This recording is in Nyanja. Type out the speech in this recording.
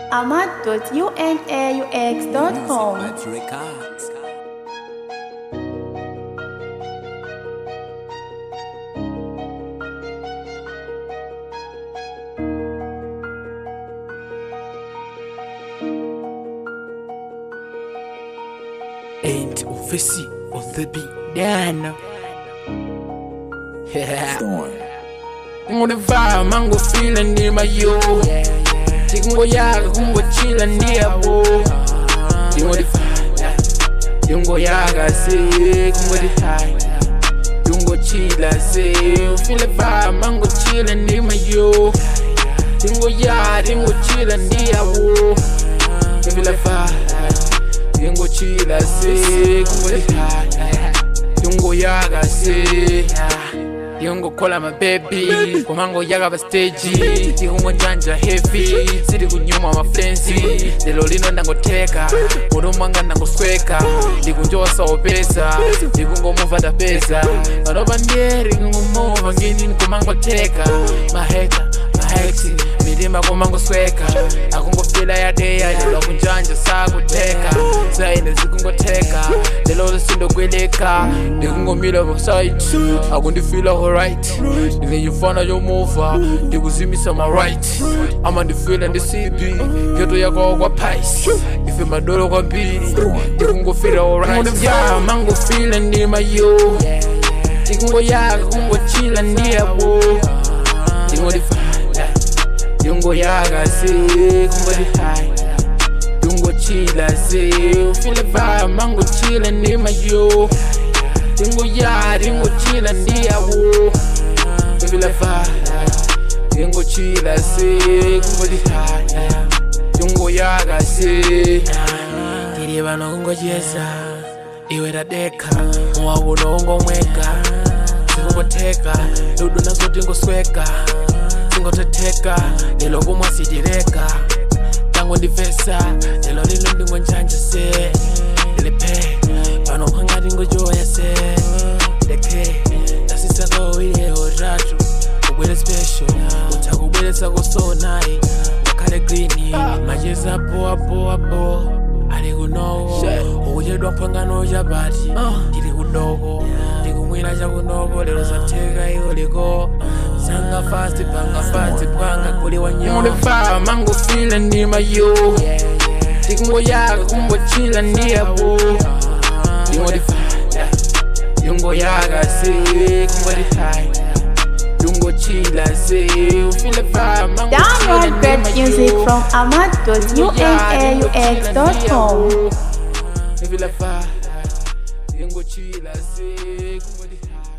ahmad.unaux.com. Ain't office of the beat down. Ngone vibe mango feeling near my yo. Tikungo yaga kungo chilla near bo. Ngone vibe. Yungo yaga say kungo di high. Yungo chilla say feel the vibe mango chillin' near my yo. Tingo yaga tingo chilla near bo. Feel the vibe. Yungo chilla say kungo di high. Yungo yaga say. Yungo kola my baby, kumango yaga ba stage. Tikungo janja heavy, siri kunyuma ma frenzy. Lelo lino ndangoteka, urumanga ndangosweka. Ndikunjowa sawo pesa, ndikungo mova da pesa. Baroba ndieri kungo mova ngini kumango teka. Maheta, mahexi, midima kumango sweka. Akungo fila ya deya, lelo kunjanja saku teka. Zaine zikungo teka, lelo sindo kweleka. Ndikungo mila wa side, akundi fila alright. Then you find out your mover, they will see me some right. I'm on the field and the CB, get to your go pies. If you my door go be, you can go feel alright. Yeah, mango feeling near my yo. You can go yaga, you can go chill and near bo. You go the fire, you can go yaga, say, you can go the high. You can go chill, I say, feel the vibe, mango chill and near my yo. Tingo ya, tingo chila ndia wo. Feel the vibe. Tingo chila say, kungo di high. Tingo yaga say. Tiriba no kungo jesa, iwe da deka. Mwagu no kungo mweka. Tingo teka, ludu na so tingo sweka. Tingo teteka, lelo kumwa sidireka. Tango di vesa, lelo lilo ndingo njanja se. Lepe, pano hanga tingo joya se. Deke, nasisa go ile oratu. Kubwele special, utakubwele sako so nai. Wakale greeni, majeza poa poa poa. Ali kunogo, uje dwa pangano ya bati. Dili kunogo, dikumwina ja kunogo. Lelo satega iyo liko. Sanga fast, panga kuli wanyo. Mune fa, mango feeling near my yo. Tikungo yaga, kungo chilla near bo. Yungo di fire, yungo yaga say, kungo di high. Yungo chilla say, feel the vibe, mango Download great music from ahmad.unaux.com. Feel the vibe, yungo chilla say, kungo di high.